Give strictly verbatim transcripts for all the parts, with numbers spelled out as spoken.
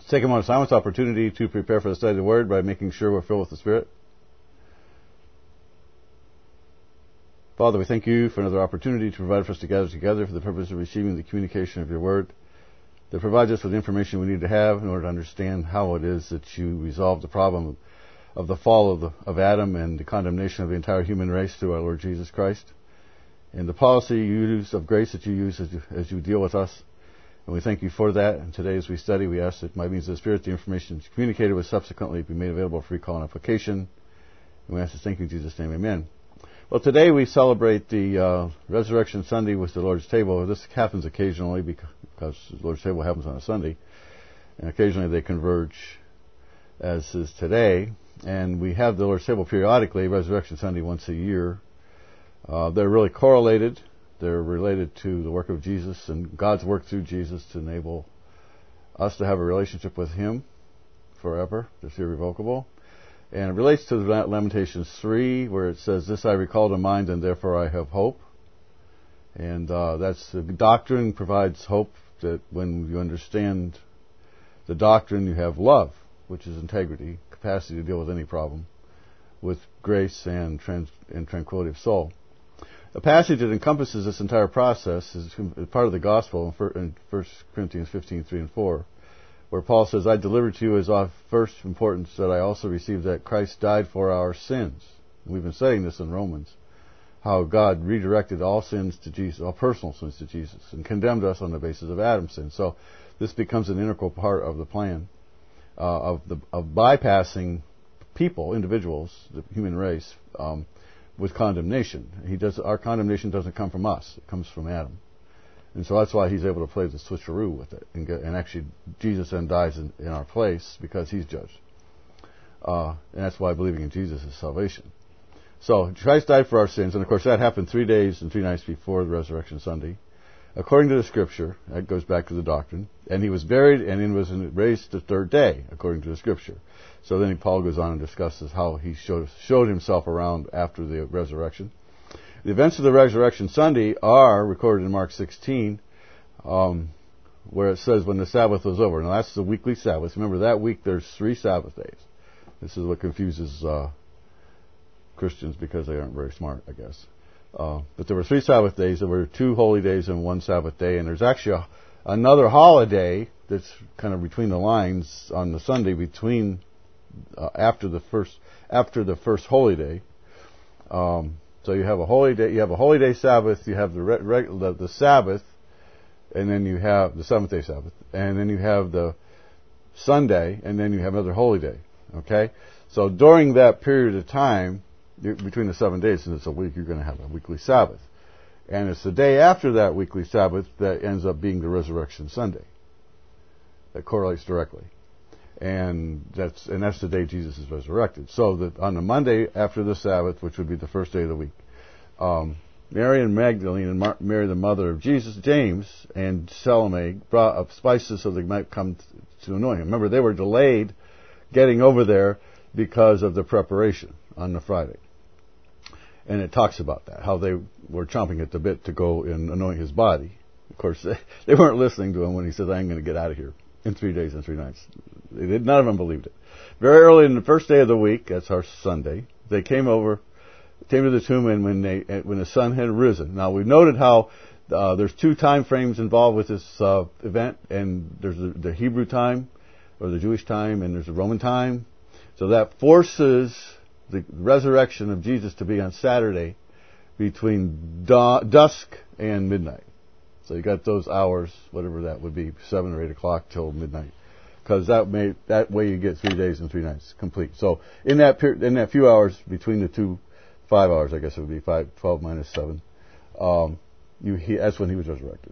Let's take a moment of silence, opportunity to prepare for the study of the Word by making sure we're filled with the Spirit. Father, we thank you for another opportunity to provide for us to gather together for the purpose of receiving the communication of your Word that provides us with the information we need to have in order to understand how it is that you resolve the problem of the fall of, the, of Adam and the condemnation of the entire human race through our Lord Jesus Christ, and the policy you use of grace that you use as you, as you deal with us. And we thank you for that. And today as we study, we ask that by means of the Spirit, the information communicated with subsequently be made available for recall and application. And we ask this, thank you in Jesus' name, amen. Well, today we celebrate the uh, Resurrection Sunday with the Lord's Table. This happens occasionally because the Lord's Table happens on a Sunday. And occasionally they converge, as is today. And we have the Lord's Table periodically, Resurrection Sunday once a year. Uh, they're really correlated. They're related to the work of Jesus and God's work through Jesus to enable us to have a relationship with Him forever. That's irrevocable. And it relates to Lamentations three, where it says, "This I recall to mind, and therefore I have hope." And uh, that's the doctrine provides hope that when you understand the doctrine, you have love, which is integrity, capacity to deal with any problem, with grace and, trans- and tranquility of soul. A passage that encompasses this entire process is part of the gospel in First Corinthians fifteen, three and four, where Paul says, "I delivered to you as of first importance that I also received that Christ died for our sins." We've been saying this in Romans, how God redirected all sins to Jesus, all personal sins to Jesus, and condemned us on the basis of Adam's sin. So this becomes an integral part of the plan uh, of the of bypassing people, individuals, the human race, um, with condemnation. He does. Our condemnation doesn't come from us; it comes from Adam, and so that's why he's able to play the switcheroo with it. And, get, and actually, Jesus then dies in, in our place because he's judged, uh, and that's why believing in Jesus is salvation. So Christ died for our sins, and of course that happened three days and three nights before the Resurrection Sunday, according to the Scripture. That goes back to the doctrine. And he was buried, and he was raised the third day, according to the Scripture. So then Paul goes on and discusses how he showed, showed himself around after the resurrection. The events of the Resurrection Sunday are recorded in Mark sixteen, um, where it says when the Sabbath was over. Now that's the weekly Sabbath. Remember, that week there's three Sabbath days. This is what confuses uh, Christians because they aren't very smart, I guess. Uh, but there were three Sabbath days. There were two holy days and one Sabbath day. And there's actually a, another holiday that's kind of between the lines on the Sunday between Uh, after the first after the first holy day. Um, so you have a holy day, you have a holy day Sabbath, you have the, re- reg- the the Sabbath, and then you have the seventh day Sabbath, and then you have the Sunday, and then you have another holy day. Okay, so during that period of time between the seven days, since it's a week, you're going to have a weekly Sabbath, and it's the day after that weekly Sabbath that ends up being the Resurrection Sunday. That correlates directly. And that's and that's the day Jesus is resurrected. So that on the Monday after the Sabbath, which would be the first day of the week, um, Mary and Magdalene and Mar- Mary, the mother of Jesus, James, and Salome brought up spices so they might come t- to anoint him. Remember, they were delayed getting over there because of the preparation on the Friday. And it talks about that, how they were chomping at the bit to go and anoint his body. Of course, they, they weren't listening to him when he said, "I'm going to get out of here in three days and three nights." They did, none of them believed it. Very early in the first day of the week, that's our Sunday, they came over, came to the tomb, and when they when the sun had risen. Now we've noted how uh, there's two time frames involved with this uh, event, and there's the, the Hebrew time, or the Jewish time, and there's the Roman time. So that forces the resurrection of Jesus to be on Saturday between da- dusk and midnight. So you got those hours, whatever that would be, seven or eight o'clock till midnight, because that may that way you get three days and three nights complete. So in that period, in that few hours between the two, five hours, I guess it would be five, twelve minus seven. Um, you he, that's when he was resurrected.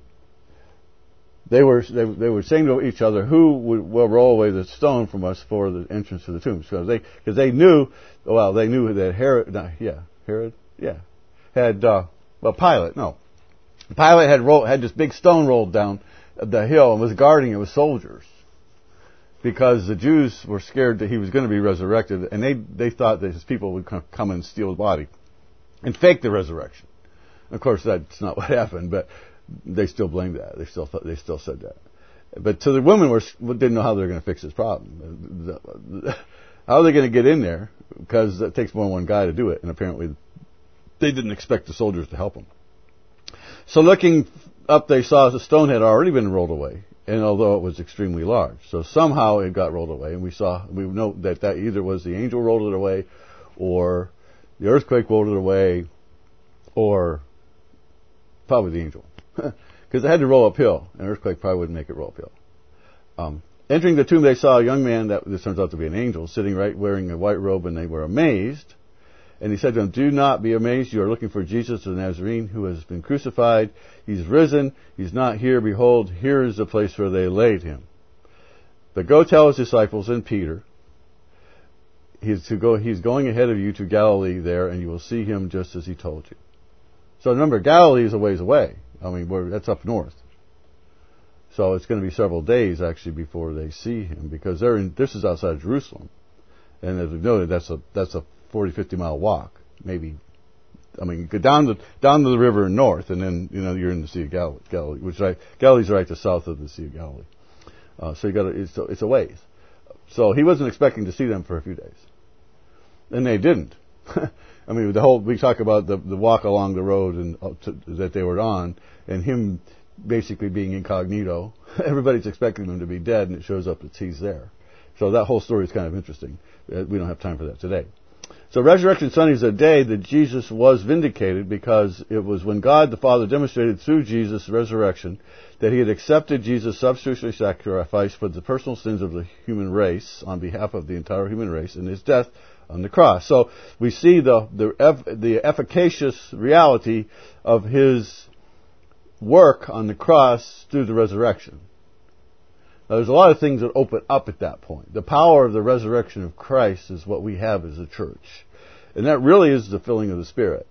They were they, they were saying to each other, "Who would, will roll away the stone from us for the entrance to the tombs?" Because they because they knew, well, they knew that Herod, no, yeah, Herod, yeah, had uh, well Pilate, no. Pilate had rolled, had this big stone rolled down the hill and was guarding it with soldiers because the Jews were scared that he was going to be resurrected, and they, they thought that his people would come and steal the body and fake the resurrection. Of course, that's not what happened, but they still blamed that. They still thought, they still said that. But to the women, were, didn't know how they were going to fix this problem. How are they going to get in there? Because it takes more than one guy to do it, and apparently they didn't expect the soldiers to help them. So looking up, they saw the stone had already been rolled away, and although it was extremely large. So somehow it got rolled away, and we saw, we know that that either was the angel rolled it away, or the earthquake rolled it away, or probably the angel. Because it had to roll uphill. An earthquake probably wouldn't make it roll uphill. Um, entering the tomb, they saw a young man, that this turns out to be an angel, sitting right wearing a white robe, and they were amazed. And he said to them, "Do not be amazed. You are looking for Jesus the Nazarene, who has been crucified. He's risen. He's not here. Behold, here is the place where they laid him. But go tell his disciples and Peter, he's, to go, he's going ahead of you to Galilee there, and you will see him just as he told you." So remember, Galilee is a ways away. I mean, we're, that's up north. So it's going to be several days, actually, before they see him, because they're in, this is outside Jerusalem. And as we've noted, that's a that's a forty, fifty mile walk. Maybe, I mean, you go down the, down to the river and north, and then, you know, you're in the Sea of Galilee, Galilee which right, Galilee's right to south of the Sea of Galilee. Uh, so you got it's, it's a ways. So he wasn't expecting to see them for a few days. And they didn't. I mean, the whole, we talk about the, the walk along the road and uh, to, that they were on, and him basically being incognito. Everybody's expecting him to be dead, and it shows up that he's there. So that whole story is kind of interesting. Uh, we don't have time for that today. So Resurrection Sunday is a day that Jesus was vindicated, because it was when God the Father demonstrated through Jesus' resurrection that he had accepted Jesus' substitutionary sacrifice for the personal sins of the human race on behalf of the entire human race in his death on the cross. So we see the the, the efficacious reality of his work on the cross through the resurrection. Now, there's a lot of things that open up at that point. The power of the resurrection of Christ is what we have as a church. And that really is the filling of the Spirit.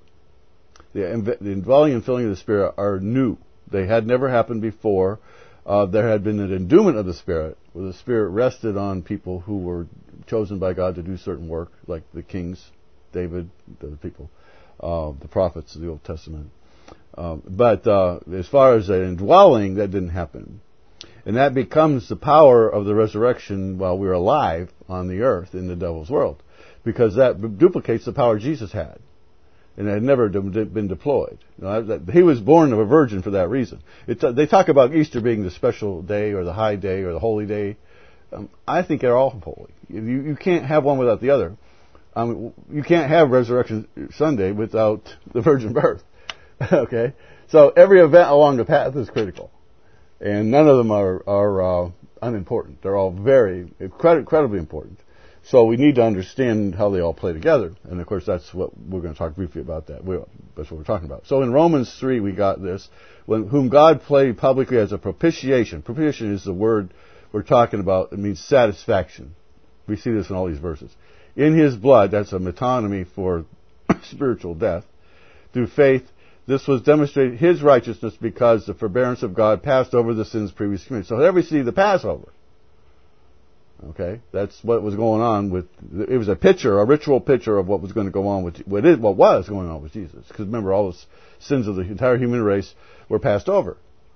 The, the indwelling and filling of the Spirit are new. They had never happened before. Uh, there had been an endowment of the Spirit, where the Spirit rested on people who were chosen by God to do certain work, like the kings, David, the people, uh, the prophets of the Old Testament. Um, but uh, as far as an indwelling, that didn't happen. And that becomes the power of the resurrection while we're alive on the earth in the devil's world, because that duplicates the power Jesus had, and it had never been deployed. You know, that, he was born of a virgin for that reason. It, uh, they talk about Easter being the special day or the high day or the holy day. Um, I think they're all holy. You, you can't have one without the other. Um, you can't have Resurrection Sunday without the virgin birth. Okay? So every event along the path is critical. And none of them are, are uh, unimportant. They're all very, incredibly important. So we need to understand how they all play together. And of course, that's what we're going to talk briefly about that. We're, that's what we're talking about. So in Romans three, we got this, when, whom God played publicly as a propitiation. Propitiation is the word we're talking about. It means satisfaction. We see this in all these verses. In his blood, that's a metonymy for spiritual death, through faith, this was demonstrated his righteousness, because the forbearance of God passed over the sins previously committed. So there we see the Passover. Okay, that's what was going on with. It was a picture, a ritual picture of what was going to go on with what is what was going on with Jesus. Because remember, all the sins of the entire human race were passed over.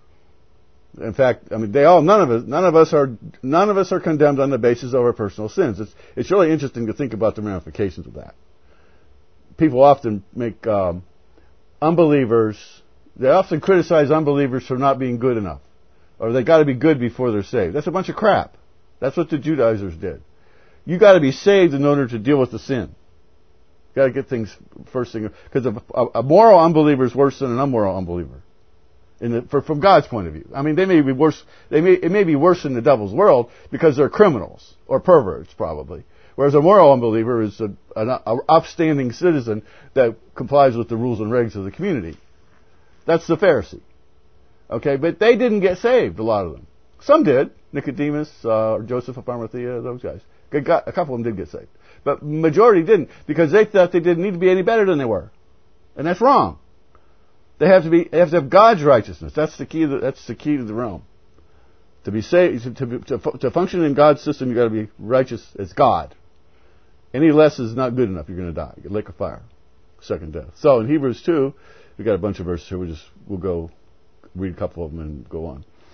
In fact, I mean, they all none of us none of us are none of us are condemned on the basis of our personal sins. It's it's really interesting to think about the ramifications of that. People often make. Um, Unbelievers, they often criticize unbelievers for not being good enough, or they got to be good before they're saved. That's a bunch of crap. That's what the Judaizers did. You got to be saved in order to deal with the sin. You got to get things first thing, because a, a moral unbeliever is worse than an immoral unbeliever, in the, for, from God's point of view. I mean, they may be worse. They may it may be worse in the devil's world because they're criminals or perverts, probably. Whereas a moral unbeliever is a, an a upstanding citizen that complies with the rules and regs of the community. That's the Pharisee. Okay, but they didn't get saved, a lot of them. Some did. Nicodemus, uh, Joseph of Arimathea, those guys. Got, a couple of them did get saved. But majority didn't, because they thought they didn't need to be any better than they were. And that's wrong. They have to be, they have to have God's righteousness. That's the key to the, that's the key to the realm. To be saved, to, to, to, to function in God's system, you've got to be righteous as God. Any less is not good enough. You're going to die. You're lake of fire. Second death. So in Hebrews two, we got a bunch of verses here. We just we'll go read a couple of them and go on.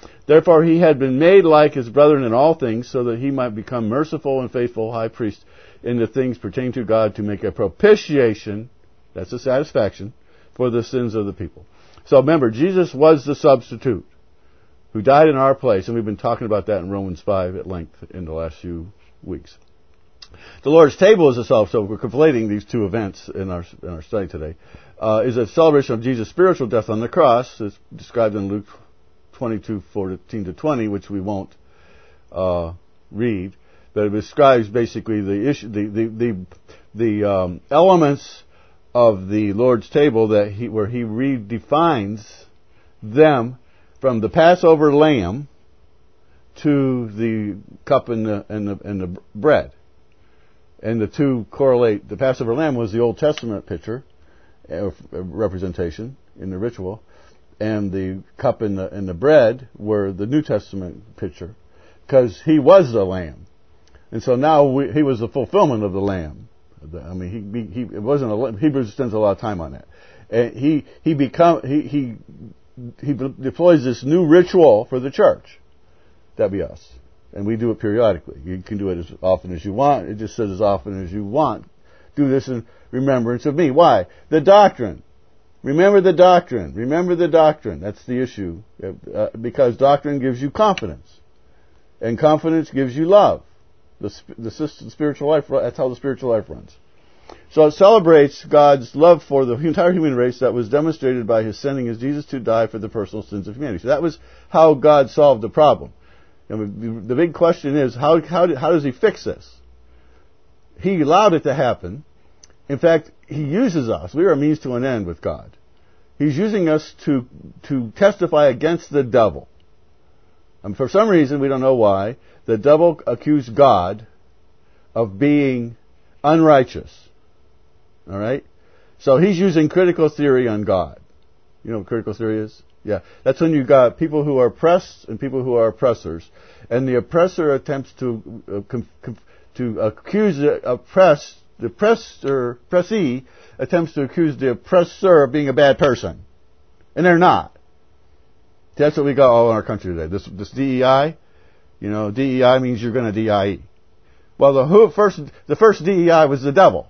Therefore he had been made like his brethren in all things, so that he might become merciful and faithful high priest in the things pertaining to God, to make a propitiation, that's a satisfaction, for the sins of the people. So remember, Jesus was the substitute who died in our place, and we've been talking about that in Romans five at length in the last few weeks. The Lord's table is itself, so we're conflating these two events in our in our study today, uh, is a celebration of Jesus' spiritual death on the cross, as described in Luke twenty-two, fourteen to twenty, which we won't uh, read, but it describes basically the issue, the the the, the um, elements of the Lord's table that he where he redefines them from the Passover lamb to the cup and the and the and the bread. And the two correlate. The Passover lamb was the Old Testament picture, uh, representation in the ritual, and the cup and the and the bread were the New Testament picture, because he was the lamb, and so now we, he was the fulfillment of the lamb. I mean, he he it wasn't a Hebrews spends a lot of time on that, and he he become he he he deploys this new ritual for the church. That'd be us. And we do it periodically. You can do it as often as you want. It just says as often as you want. Do this in remembrance of me. Why? The doctrine. Remember the doctrine. Remember the doctrine. That's the issue. Uh, because doctrine gives you confidence. And confidence gives you love. The, the system, spiritual life, that's how the spiritual life runs. So it celebrates God's love for the entire human race that was demonstrated by his sending his Jesus to die for the personal sins of humanity. So that was how God solved the problem. And the big question is, how, how, how does he fix this? He allowed it to happen. In fact, he uses us. We are a means to an end with God. He's using us to, to testify against the devil. And for some reason, we don't know why, the devil accused God of being unrighteous. All right? So he's using critical theory on God. You know what critical theory is? Yeah, that's when you've got people who are oppressed and people who are oppressors, and the oppressor attempts to uh, com, com, to accuse the oppressed, the oppressor, oppressee attempts to accuse the oppressor of being a bad person, and they're not. That's what we got all in our country today. This this D E I, you know, D E I means you're going to D I E. Well, the who, first the first D E I was the devil.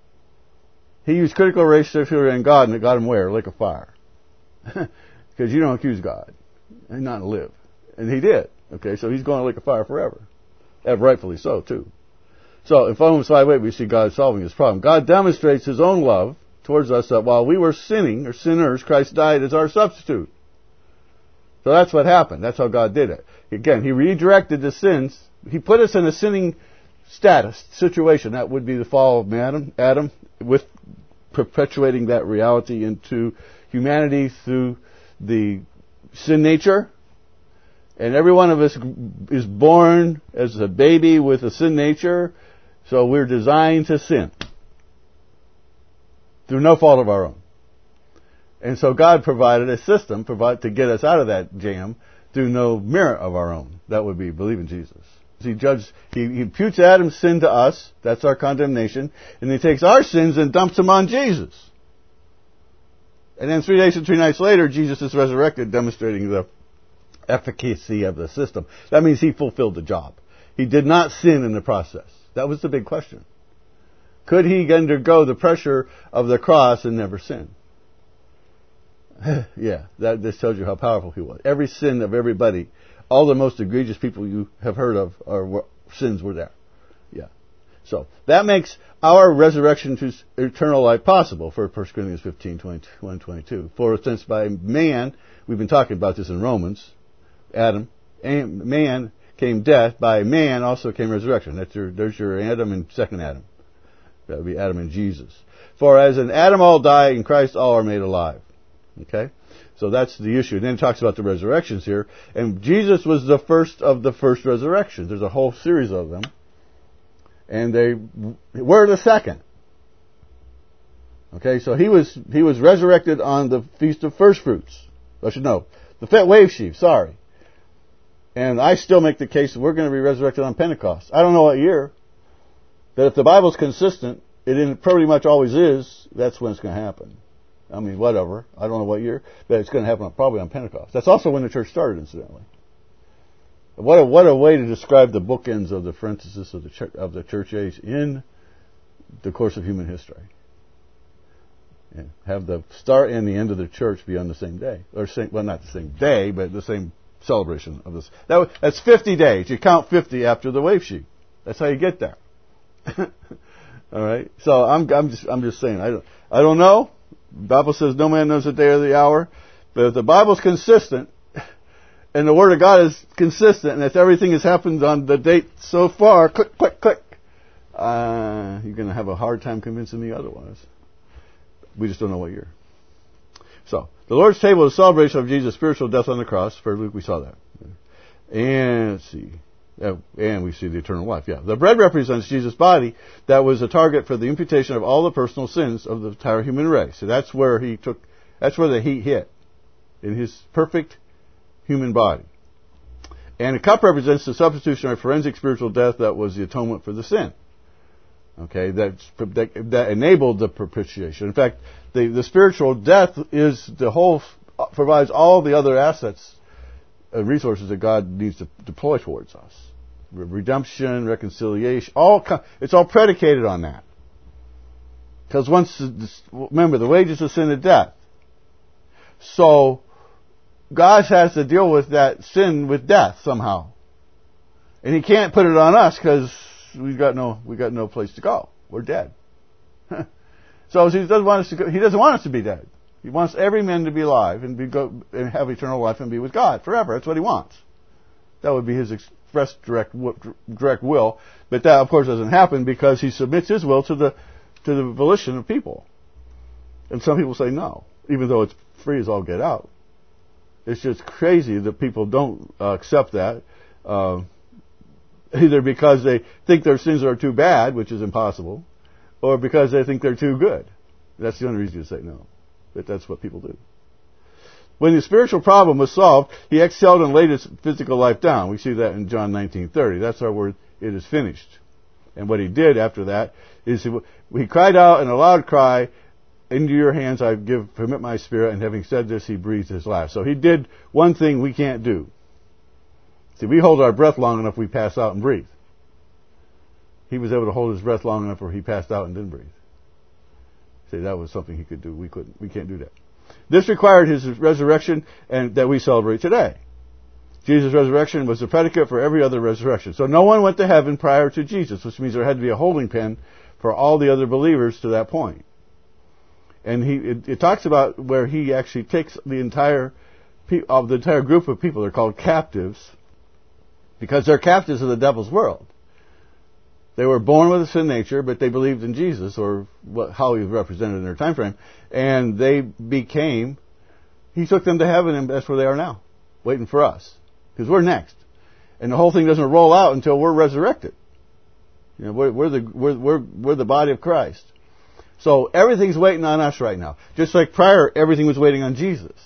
He used critical race theory and God, and it got him where? Lake of fire. Because you don't accuse God and not live. And he did. Okay, so he's going to lake of fire forever. And rightfully so, too. So in Romans five eight, we see God solving this problem. God demonstrates his own love towards us that while we were sinning, or sinners, Christ died as our substitute. So that's what happened. That's how God did it. Again, he redirected the sins. He put us in a sinning status, situation. That would be the fall of Adam, Adam with perpetuating that reality into humanity through the sin nature, and every one of us is born as a baby with a sin nature, so we're designed to sin through no fault of our own. And so God provided a system provide, to get us out of that jam through no merit of our own. That would be believe in Jesus. He judged, he, he imputes Adam's sin to us, that's our condemnation, and he takes our sins and dumps them on Jesus. And then three days and three nights later, Jesus is resurrected, demonstrating the efficacy of the system. That means he fulfilled the job. He did not sin in the process. That was the big question. Could he undergo the pressure of the cross and never sin? Yeah, that this tells you how powerful he was. Every sin of everybody, all the most egregious people you have heard of, are were, sins were there. Yeah. So that makes our resurrection to eternal life possible for First Corinthians fifteen, twenty-one, twenty-two. For since by man, we've been talking about this in Romans, Adam, man came death, by man also came resurrection. That's your, there's your Adam and second Adam. That would be Adam and Jesus. For as in Adam all die, in Christ all are made alive. Okay? So that's the issue. And then it talks about the resurrections here. And Jesus was the first of the first resurrections. There's a whole series of them. And they were the second. Okay, so he was he was resurrected on the Feast of First Fruits. I should know. The Fat Wave Sheaf, sorry. And I still make the case that we're going to be resurrected on Pentecost. I don't know what year. But if the Bible's consistent, it pretty much always is, that's when it's going to happen. I mean, whatever. I don't know what year, but it's going to happen probably on Pentecost. That's also when the church started, incidentally. What a, what a way to describe the bookends of the parenthesis of the church, of the church age in the course of human history. And have the start and the end of the church be on the same day, or same, well, not the same day, but the same celebration of this. That, that's fifty days. You count fifty after the wave sheet. That's how you get there. All right. So I'm I'm just I'm just saying I don't I don't know. The Bible says no man knows the day or the hour, but if the Bible's consistent and the Word of God is consistent, and if everything has happened on the date so far, click click click, uh, you're going to have a hard time convincing me otherwise. We just don't know what year. So the Lord's table is a celebration of Jesus' spiritual death on the cross. First week we saw that, and let's see. Uh, and we see the eternal life, yeah. The bread represents Jesus' body that was a target for the imputation of all the personal sins of the entire human race. So that's where he took, that's where the heat hit, in his perfect human body. And the cup represents the substitutionary forensic spiritual death that was the atonement for the sin. Okay, that's, that, that enabled the propitiation. In fact, the, the spiritual death is the whole, provides all the other assets and resources that God needs to deploy towards us. Redemption, reconciliation, all, it's all predicated on that. Because once, remember, the wages of sin is death. So, God has to deal with that sin with death somehow. And He can't put it on us because we've got no, we got no place to go. We're dead. So He doesn't want us to go, He doesn't want us to be dead. He wants every man to be alive and be go and have eternal life and be with God forever. That's what He wants. That would be His express direct direct will. But that, of course, doesn't happen because He submits His will to the to the volition of people. And some people say no, even though it's free as all get out. It's just crazy that people don't uh, accept that, uh, either because they think their sins are too bad, which is impossible, or because they think they're too good. That's the only reason to say no. But that's what people do. When the spiritual problem was solved, He exhaled and laid His physical life down. We see that in John nineteen thirty. That's our word, it is finished. And what He did after that is He, he cried out in a loud cry, into your hands I give, permit my spirit, and having said this, He breathed His last. So He did one thing we can't do. See, we hold our breath long enough, we pass out and breathe. He was able to hold His breath long enough where He passed out and didn't breathe. See, that was something He could do. We couldn't. We can't do that. This required His resurrection, and that we celebrate today. Jesus' resurrection was the predicate for every other resurrection. So no one went to heaven prior to Jesus, which means there had to be a holding pen for all the other believers to that point. And he, it, it talks about where He actually takes the entire of the entire group of people. They're called captives because they're captives of the devil's world. They were born with a sin nature, but they believed in Jesus, or what, how He was represented in their time frame, and they became, He took them to heaven, and that's where they are now, waiting for us, because we're next. And the whole thing doesn't roll out until we're resurrected. You know, we're, we're the we're, we're we're the body of Christ. So everything's waiting on us right now. Just like prior, everything was waiting on Jesus.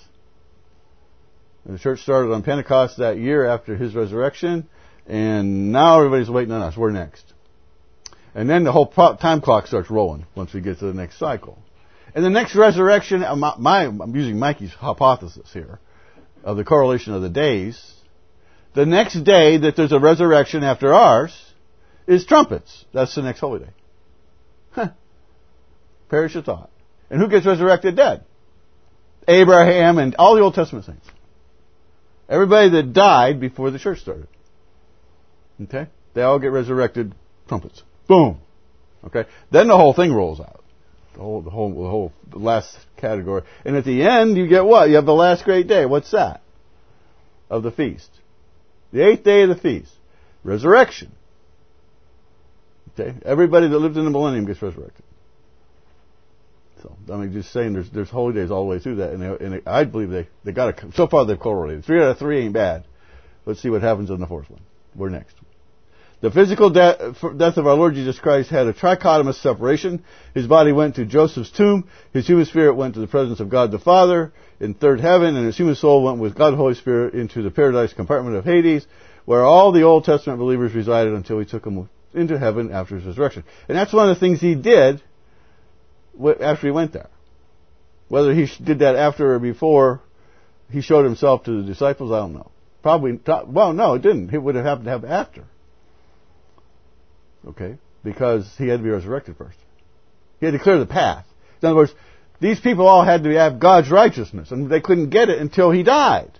And the church started on Pentecost that year after His resurrection, and now everybody's waiting on us. We're next. And then the whole time clock starts rolling once we get to the next cycle. And the next resurrection, my, my, I'm using Mikey's hypothesis here, of the correlation of the days. The next day that there's a resurrection after ours is trumpets. That's the next holy day. Huh. Perish your thought. And who gets resurrected dead? Abraham and all the Old Testament saints. Everybody that died before the church started. Okay? They all get resurrected trumpets. Boom. Okay? Then the whole thing rolls out. The whole, the whole, the whole the last category. And at the end, you get what? You have the last great day. What's that? Of the feast. The eighth day of the feast. Resurrection. Okay? Everybody that lived in the millennium gets resurrected. So, I mean, just saying there's, there's holy days all the way through that. And, they, and they, I believe they, they got to, so far they've correlated. Three out of three ain't bad. Let's see what happens on the fourth one. We're next. The physical de- death of our Lord Jesus Christ had a trichotomous separation. His body went to Joseph's tomb. His human spirit went to the presence of God the Father in third heaven. And his human soul went with God the Holy Spirit into the paradise compartment of Hades, where all the Old Testament believers resided until He took them into heaven after His resurrection. And that's one of the things He did after He went there. Whether He did that after or before He showed Himself to the disciples, I don't know. Probably, well, no, it didn't. It would have happened to happen after. Okay? Because he had to be resurrected first. He had to clear the path. In other words, these people all had to have God's righteousness, and they couldn't get it until he died.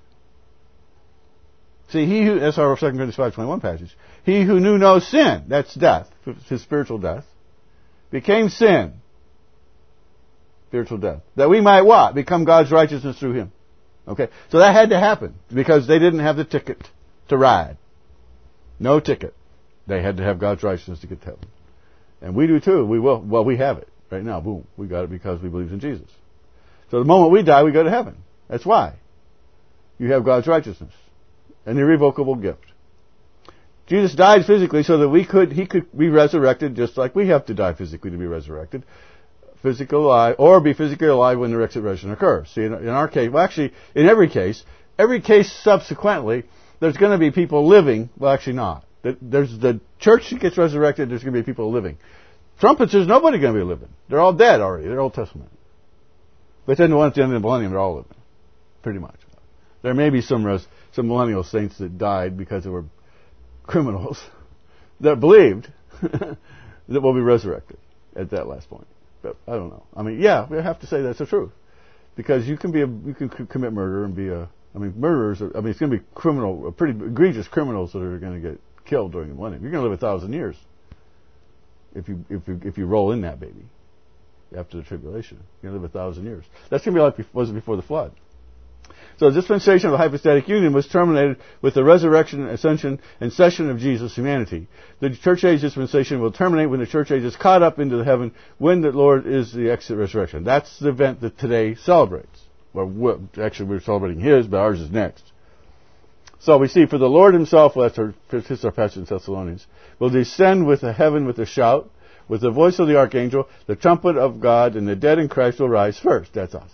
See, he who, that's our Second Corinthians five twenty-one passage. He who knew no sin, that's death, his spiritual death, became sin, spiritual death, that we might what? Become God's righteousness through him. Okay? So that had to happen, because they didn't have the ticket to ride. No ticket. They had to have God's righteousness to get to heaven. And we do too. We will. Well, we have it. Right now, boom, we got it because we believe in Jesus. So the moment we die, we go to heaven. That's why. You have God's righteousness. An irrevocable gift. Jesus died physically so that we could, he could be resurrected just like we have to die physically to be resurrected. Physically alive, or be physically alive when the resurrection occurs. See, in, in our case, well actually, in every case, every case subsequently, there's going to be people living, well actually not. There's the church that gets resurrected, there's going to be people living. Trumpets, there's nobody going to be living. They're all dead already. They're Old Testament. But then the ones at the end of the millennium, they're all living. Pretty much. There may be some res, some millennial saints that died because they were criminals that believed that will be resurrected at that last point. But I don't know. I mean, yeah, we have to say that's the truth. Because you can be a, you can commit murder and be a, I mean, murderers, are, I mean, it's going to be criminal, pretty egregious criminals that are going to get killed during the millennium. You're going to live a thousand years. If you if you if you roll in that baby after the tribulation, you're going to live a thousand years. That's going to be like it was before the flood. So the dispensation of the hypostatic union was terminated with the resurrection, ascension, and session of Jesus' humanity. The church age dispensation will terminate when the church age is caught up into the heaven, when the Lord is the exit resurrection. That's the event that today celebrates. Well, actually, we're celebrating his, but ours is next. So we see, for the Lord himself, well, that's our, this is our passage in Thessalonians, will descend with the heaven with a shout, with the voice of the archangel, the trumpet of God, and the dead in Christ will rise first. That's us.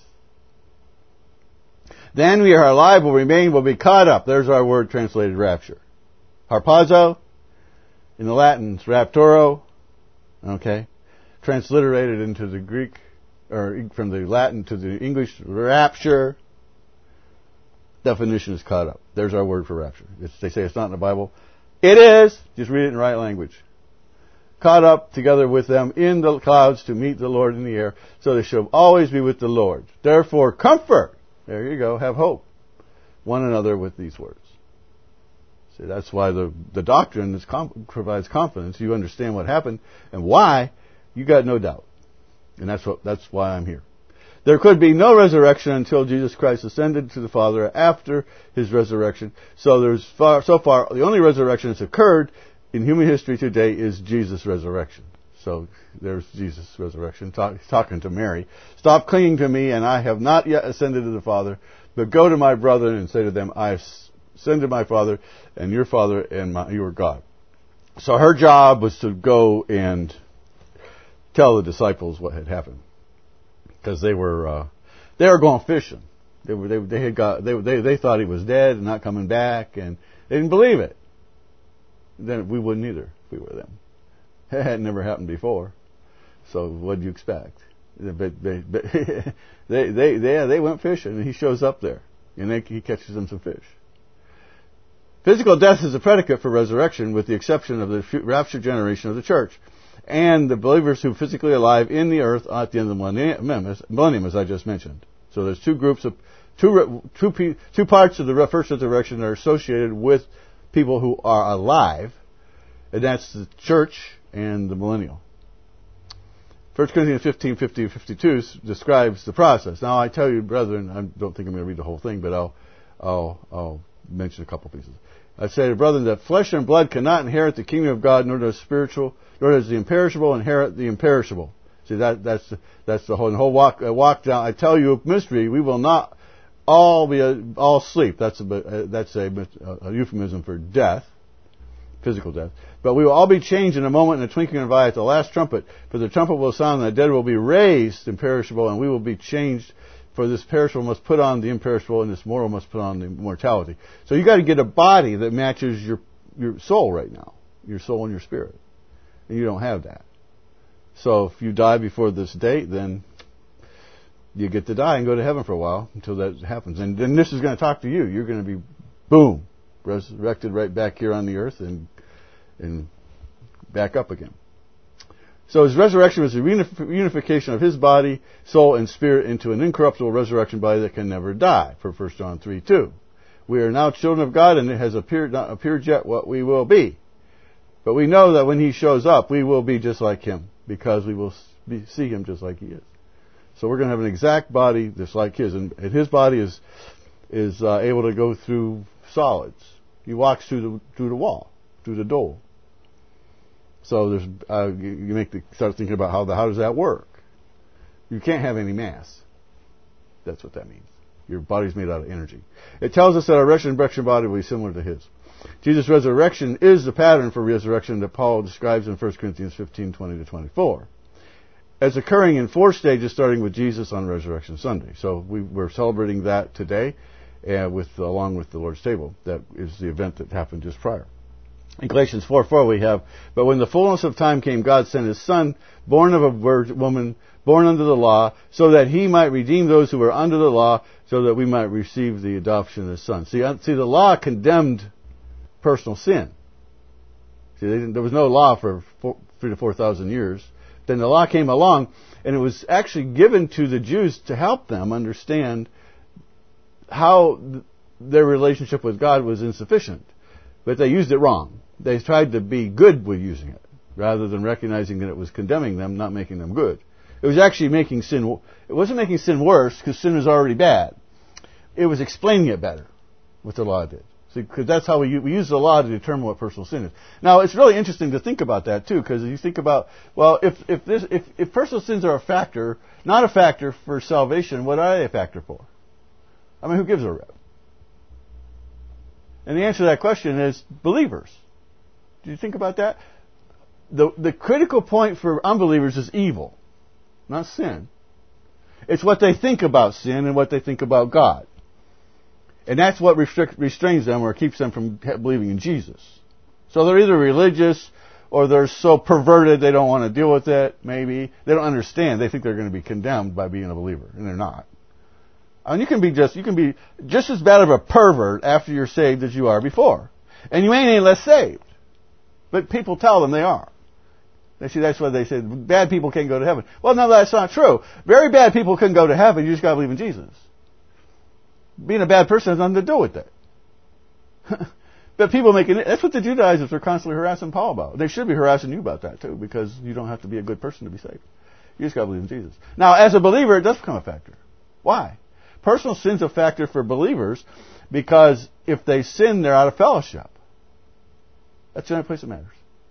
Then we are alive, will remain, will be caught up. There's our word translated rapture. Harpazo, in the Latin, it's raptoro, okay, transliterated into the Greek, or from the Latin to the English, rapture. Definition is caught up. There's our word for rapture. It's, they say it's not in the Bible. It is. Just read it in the right language. Caught up together with them in the clouds to meet the Lord in the air, so they shall always be with the Lord. Therefore, comfort. There you go. Have hope. One another with these words. See, that's why the, the doctrine is com- provides confidence. You understand what happened and why. You got no doubt. And that's what, that's why I'm here. There could be no resurrection until Jesus Christ ascended to the Father after his resurrection. So there's far, so far, the only resurrection that's occurred in human history today is Jesus' resurrection. So there's Jesus' resurrection, talk, talking to Mary. Stop clinging to me, and I have not yet ascended to the Father, but go to my brethren and say to them, I ascend to my Father and your Father and my, your God. So her job was to go and tell the disciples what had happened. Because they were uh, they were going fishing. They were they they had got they they they thought he was dead and not coming back, and they didn't believe it. Then we wouldn't either if we were them. It had never happened before. So what do you expect? But they but they they they yeah, they went fishing, and he shows up there, and they, he catches them some fish. Physical death is a predicate for resurrection, with the exception of the rapture generation of the church. And the believers who are physically alive in the earth at the end of the millennium, millennium, as I just mentioned. So there's two groups of, two, two, two parts of the first resurrection that are associated with people who are alive, and that's the church and the millennial. First Corinthians fifteen, fifty, fifty-two describes the process. Now I tell you, brethren, I don't think I'm going to read the whole thing, but I'll, I'll, I'll mention a couple pieces. I say to brethren that flesh and blood cannot inherit the kingdom of God, nor does spiritual, nor does the imperishable inherit the imperishable. See, that, that's, that's the whole, the whole walk, uh, walk down. I tell you a mystery, we will not all be, uh, all sleep. That's a, uh, that's a, a euphemism for death, physical death. But we will all be changed in a moment, in a twinkling of an eye, at the last trumpet. For the trumpet will sound, and the dead will be raised imperishable, and we will be changed. For this perishable must put on the imperishable, and this mortal must put on the immortality. So you got to get a body that matches your your soul right now, your soul and your spirit, and you don't have that. So if you die before this date, then you get to die and go to heaven for a while until that happens. And then this is going to talk to you. You're going to be, boom, resurrected right back here on the earth and and back up again. So his resurrection was the unification of his body, soul, and spirit into an incorruptible resurrection body that can never die, for First John three two. We are now children of God, and it has appeared, not appeared yet what we will be. But we know that when he shows up, we will be just like him, because we will be, see him just like he is. So we're going to have an exact body just like his, and, and his body is is uh, able to go through solids. He walks through the through the wall, through the door. So there's uh, you, you make the, start thinking about how the, how does that work? You can't have any mass. That's what that means. Your body's made out of energy. It tells us that our resurrection body will be similar to his. Jesus' resurrection is the pattern for resurrection that Paul describes in First Corinthians fifteen twenty to twenty-four. As occurring in four stages, starting with Jesus on Resurrection Sunday. So we, we're celebrating that today, uh, with along with the Lord's table. That is the event that happened just prior. In Galatians four four we have, but when the fullness of time came, God sent his Son, born of a virgin woman, born under the law, so that he might redeem those who were under the law, so that we might receive the adoption as sons. See, see, the law condemned personal sin. See, they didn't, there was no law for four, three to four thousand years. Then the law came along, and it was actually given to the Jews to help them understand how th- their relationship with God was insufficient. But they used it wrong. They tried to be good with using it, rather than recognizing that it was condemning them, not making them good. It was actually making sin, it wasn't making sin worse, because sin was already bad. It was explaining it better, what the law did. Because that's how we, we use the law to determine what personal sin is. Now, it's really interesting to think about that, too, because you think about, well, if if, this, if if personal sins are a factor, not a factor for salvation, what are they a factor for? I mean, who gives a rip? And the answer to that question is believers. Do you think about that? The the critical point for unbelievers is evil, not sin. It's what they think about sin and what they think about God. And that's what restrict, restrains them or keeps them from believing in Jesus. So they're either religious or they're so perverted they don't want to deal with it, maybe. They don't understand. They think they're going to be condemned by being a believer, and they're not. I mean, you can be just you can be just as bad of a pervert after you're saved as you are before. And you ain't any less saved. But people tell them they are. They see that's why they say bad people can't go to heaven. Well, no, that's not true. Very bad people can go to heaven. You just got to believe in Jesus. Being a bad person has nothing to do with it. But people making it, that's what the Judaizers are constantly harassing Paul about. They should be harassing you about that too, because you don't have to be a good person to be saved. You just got to believe in Jesus. Now, as a believer, it does become a factor. Why? Personal sin's a factor for believers because if they sin, they're out of fellowship. That's the only place it matters.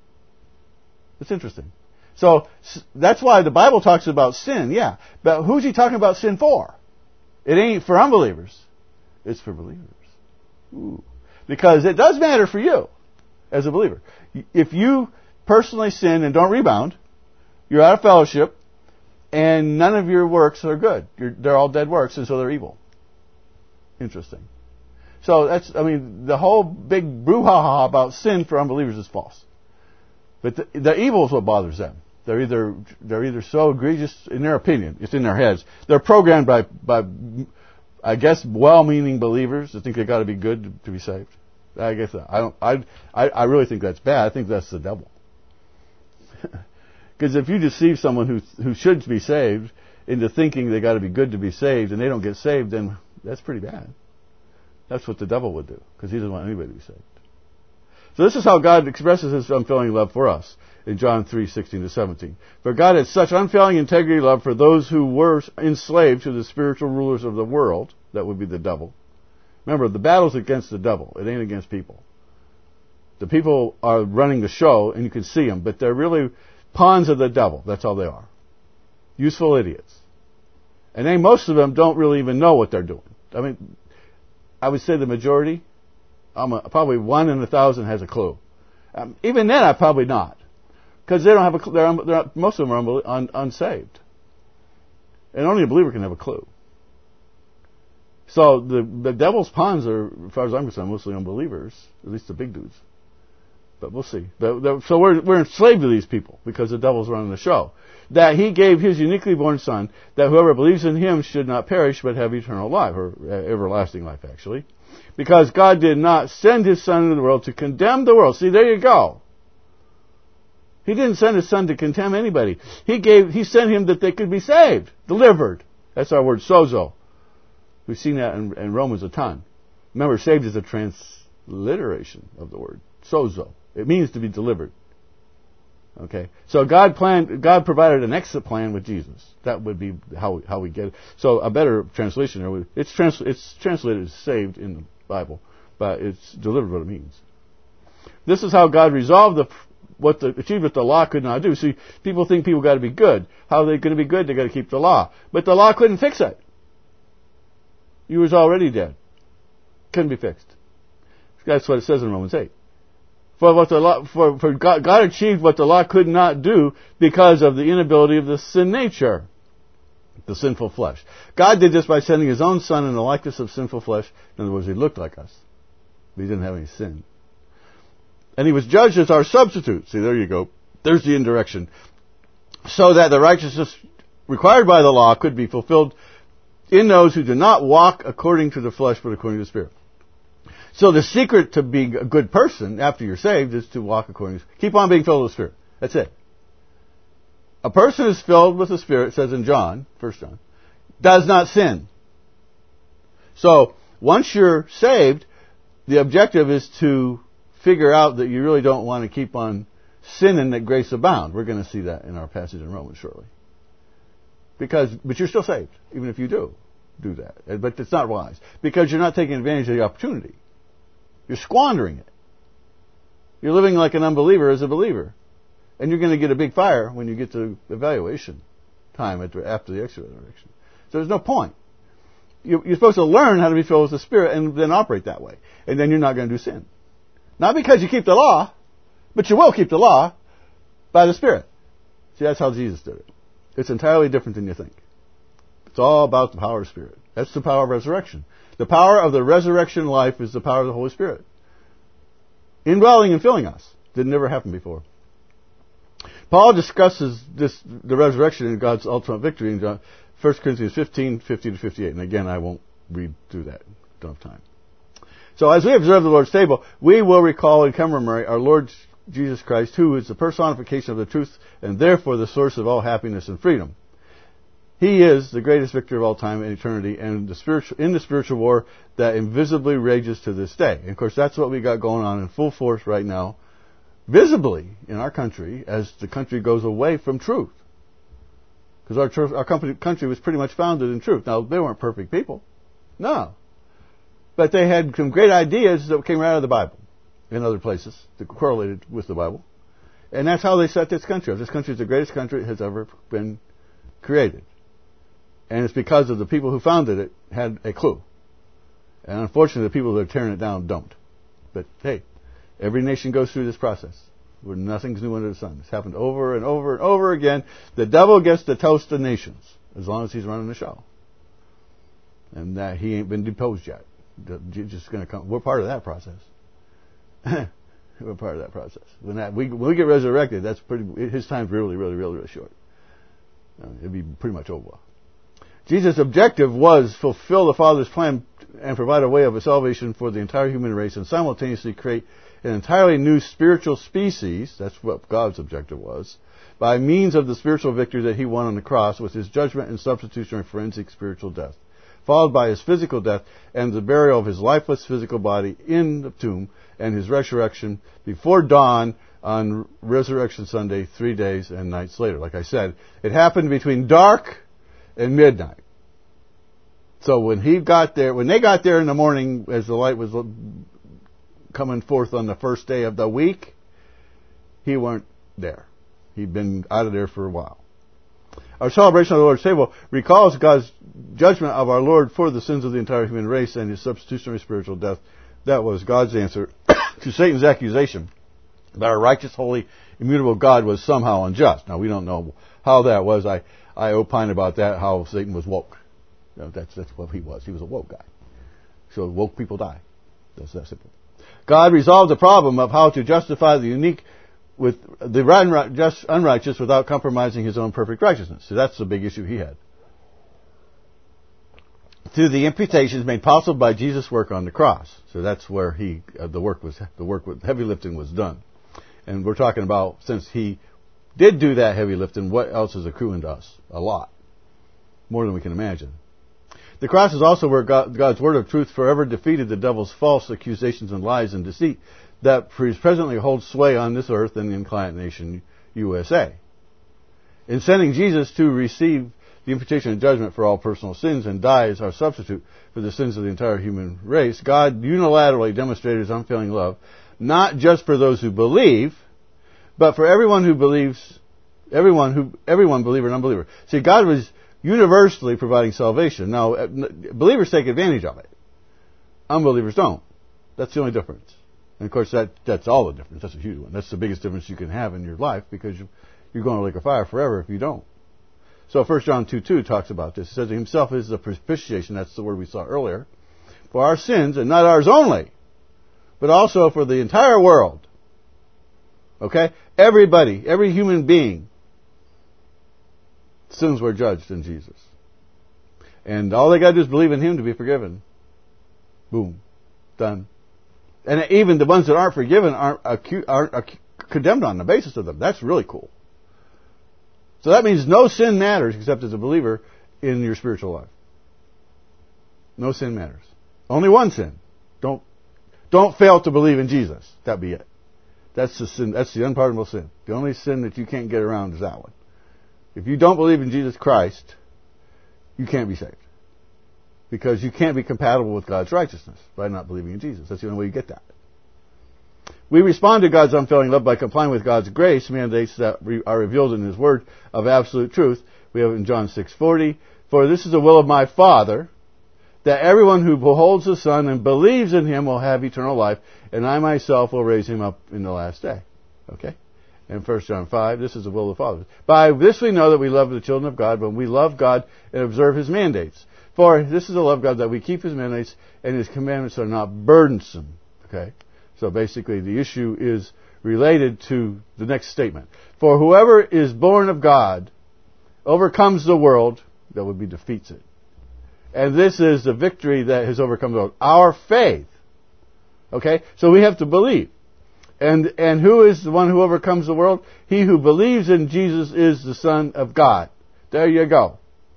It's interesting. So that's why the Bible talks about sin, yeah. But who's he talking about sin for? It ain't for unbelievers. It's for believers. Ooh. Because it does matter for you as a believer. If you personally sin and don't rebound, you're out of fellowship, and none of your works are good. You're, they're all dead works, and so they're evil. Interesting. So that's, I mean, the whole big brouhaha about sin for unbelievers is false. But the, the evil is what bothers them. They're either they're either so egregious in their opinion, it's in their heads. They're programmed by by I guess well-meaning believers that think they got to be good to, to be saved. I guess I don't. I I I really think that's bad. I think that's the devil. Because if you deceive someone who who should be saved into thinking they got to be good to be saved, and they don't get saved, then that's pretty bad. That's what the devil would do, because he doesn't want anybody to be saved. So this is how God expresses his unfailing love for us in John three sixteen to seventeen. For God had such unfailing integrity love for those who were enslaved to the spiritual rulers of the world, that would be the devil. Remember, the battle's against the devil. It ain't against people. The people are running the show, and you can see them, but they're really pawns of the devil. That's all they are. Useful idiots. And they, most of them don't really even know what they're doing. I mean, I would say the majority, I'm a, probably one in a thousand has a clue. Um, even then, I probably not. Because they don't have a clue. They're, they're, most of them are un, un, unsaved. And only a believer can have a clue. So the the devil's pawns are, as far as I'm concerned, mostly unbelievers, at least the big dudes. But we'll see. But, so we're we're enslaved to these people because the devil's running the show. That he gave his uniquely born Son, that whoever believes in him should not perish but have eternal life, or uh, everlasting life, actually. Because God did not send His Son into the world to condemn the world. See, there you go. He didn't send His Son to condemn anybody. He gave, He sent Him that they could be saved, delivered. That's our word, sozo. We've seen that in, in Romans a ton. Remember, saved is a transliteration of the word, sozo. It means to be delivered. Okay, so God planned, God provided an exit plan with Jesus. That would be how how we get it. So a better translation there would, it's trans, it's translated as saved in the Bible, but it's delivered what it means. This is how God resolved the what the achieved what the law could not do. See, people think people got to be good. How are they going to be good? They got to keep the law, but the law couldn't fix it. You was already dead. Couldn't be fixed. That's what it says in Romans eight. For what the law, for, for God, God achieved what the law could not do because of the inability of the sin nature, the sinful flesh. God did this by sending His own Son in the likeness of sinful flesh. In other words, He looked like us, but He didn't have any sin. And He was judged as our substitute. See, there you go. There's the indirection. So that the righteousness required by the law could be fulfilled in those who do not walk according to the flesh, but according to the Spirit. So the secret to being a good person after you're saved is to walk according to, keep on being filled with the Spirit. That's it. A person is filled with the Spirit, it says in John, First John, does not sin. So once you're saved, the objective is to figure out that you really don't want to keep on sinning that grace abound. We're going to see that in our passage in Romans shortly. Because, but you're still saved, even if you do do that. But it's not wise, because you're not taking advantage of the opportunity. You're squandering it. You're living like an unbeliever as a believer. And you're going to get a big fire when you get to evaluation time after the extra resurrection. So there's no point. You're supposed to learn how to be filled with the Spirit and then operate that way. And then you're not going to do sin. Not because you keep the law, but you will keep the law by the Spirit. See, that's how Jesus did it. It's entirely different than you think. It's all about the power of the Spirit. That's the power of resurrection. The power of the resurrection life is the power of the Holy Spirit. Indwelling and filling us. Did never happen before. Paul discusses this, the resurrection and God's ultimate victory in John, First Corinthians fifteen, fifty to fifty-eight. And again, I won't read through that. Don't have time. So as we observe the Lord's table, we will recall and commemorate our Lord Jesus Christ, who is the personification of the truth and therefore the source of all happiness and freedom. He is the greatest victor of all time and eternity, and the spiritual, in the spiritual war that invisibly rages to this day. And of course, that's what we got going on in full force right now, visibly in our country, as the country goes away from truth. Because our, church, our company, country was pretty much founded in truth. Now, they weren't perfect people. No. But they had some great ideas that came right out of the Bible in other places that correlated with the Bible. And that's how they set this country up. This country is the greatest country that has ever been created. And it's because of the people who founded it had a clue. And unfortunately, the people that are tearing it down don't. But hey, every nation goes through this process where nothing's new under the sun. It's happened over and over and over again. The devil gets to toast the nations as long as he's running the show. And that he ain't been deposed yet. Just going to come. We're part of that process. We're part of that process. When that we when we get resurrected, that's pretty. His time's really, really, really, really short. Uh, it'd be pretty much over. Jesus' objective was fulfill the Father's plan and provide a way of a salvation for the entire human race and simultaneously create an entirely new spiritual species, that's what God's objective was, by means of the spiritual victory that He won on the cross with His judgment and substitutionary forensic spiritual death, followed by His physical death and the burial of His lifeless physical body in the tomb and His resurrection before dawn on Resurrection Sunday, three days and nights later. Like I said, it happened between dark and midnight. So when he got there, when they got there in the morning, as the light was coming forth on the first day of the week, he weren't there. He'd been out of there for a while. Our celebration of the Lord's table recalls God's judgment of our Lord for the sins of the entire human race and His substitutionary spiritual death. That was God's answer to Satan's accusation that our righteous, holy, immutable God was somehow unjust. Now, we don't know how that was. I I opine about that, how Satan was woke. You know, that's that's what he was. He was a woke guy. So woke people die. That's that simple. God resolved the problem of how to justify the unique with the just unrighteous without compromising His own perfect righteousness. So that's the big issue He had. through the imputations made possible by Jesus' work on the cross. So that's where he uh, the work was the work with heavy lifting was done. And we're talking about, since he did do that heavy lifting, what else is accruing to us? A lot. More than we can imagine. The cross is also where God, God's word of truth forever defeated the devil's false accusations and lies and deceit that presently holds sway on this earth and in client nation U S A. In sending Jesus to receive the imputation of judgment for all personal sins and die as our substitute for the sins of the entire human race, God unilaterally demonstrated his unfailing love, not just for those who believe, but for everyone who believes, everyone who, everyone, believer and unbeliever. See, God was universally providing salvation. Now, believers take advantage of it. Unbelievers don't. That's the only difference. And of course, that that's all the difference. That's a huge one. That's the biggest difference you can have in your life, because you, you're going to lake of fire forever if you don't. So First John two two talks about this. It says, himself is the propitiation, that's the word we saw earlier, for our sins, and not ours only, but also for the entire world. Okay? Everybody, every human being, sins were judged in Jesus. And all they got to do is believe in him to be forgiven. Boom. Done. And even the ones that aren't forgiven aren't, acu- aren't acu- condemned on the basis of them. That's really cool. So that means no sin matters except as a believer in your spiritual life. No sin matters. Only one sin. Don't don't fail to believe in Jesus. That'd be it. That's the sin. That's the unpardonable sin. The only sin that you can't get around is that one. If you don't believe in Jesus Christ, you can't be saved. Because you can't be compatible with God's righteousness by not believing in Jesus. That's the only way you get that. We respond to God's unfailing love by complying with God's grace mandates that are revealed in his word of absolute truth. We have it in John six forty. For this is the will of my Father, that everyone who beholds the Son and believes in him will have eternal life, and I myself will raise him up in the last day. Okay? And First John five, this is the will of the Father. By this we know that we love the children of God, when we love God and observe his mandates. For this is the love of God, that we keep his mandates, and his commandments are not burdensome. Okay? So basically the issue is related to the next statement. For whoever is born of God overcomes the world, that would be defeats it. And this is the victory that has overcome the world. Our faith. Okay? So we have to believe. And and who is the one who overcomes the world? He who believes in Jesus is the Son of God. There you go.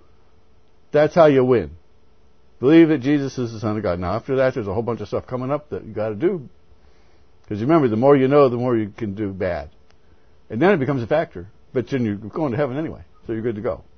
That's how you win. Believe that Jesus is the Son of God. Now after that, there's a whole bunch of stuff coming up that you got to do. Because remember, the more you know, the more you can do bad. And then it becomes a factor. But then you're going to heaven anyway. So you're good to go.